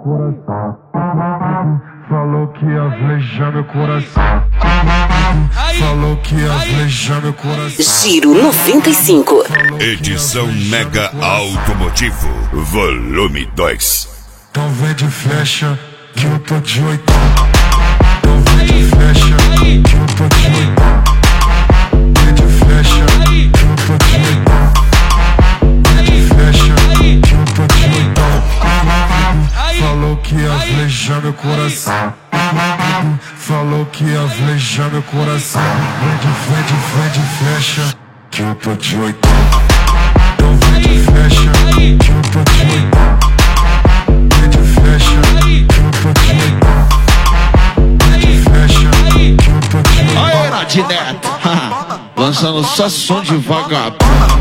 coração. Falou que ia flejar meu coração. Falou que ia flejar meu coração. Giro 95. Edição Mega Automotivo, volume 2. Então vem de flecha que eu tô de oitão. Então vem de flecha que eu tô de oitão. Vem de flecha que eu tô de oitão. Vem de flecha que eu tô de oitão. Falou que ia flejar meu coração. Falou que ia flejar meu coração. Vem de flecha que eu tô de oitão. Então vem de flecha que eu tô de oitão. Vem de flecha que eu tô de oitão. Vem de flecha que eu tô de oitão. Aê, Nath Neto, lançando só som de vagabundo.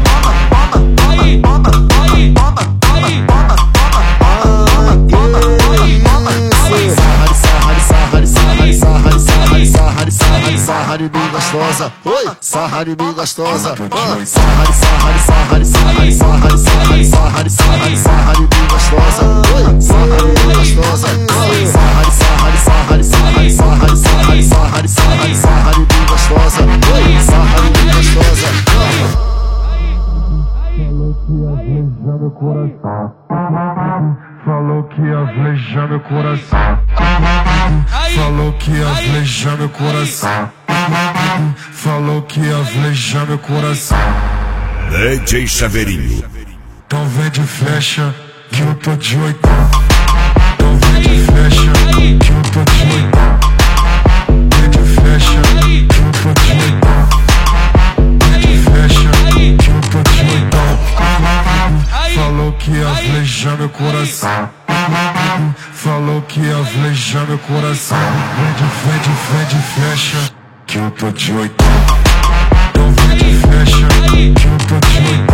Sarrari bem gostosa, oi, sarrari bem gostosa, sarrari bem gostosa, oi, sarrari bem gostosa, oi, sarrari bem gostosa. Falou que ia flejar meu coração. Falou que ia flejar meu coração. Falou que ia flejar meu coração. DJ Chaveirinho. Então vem de flecha que eu tô de oitão. Então vem de flecha que eu tô de oitão. Vem de flecha que eu tô de oitão. Vem de flecha que eu tô de oitão. Falou que ia flejar meu coração. Falou que ia flejar meu coração. Vem de flecha que eu tô de oitão. Então vem de flecha que eu tô de oitão.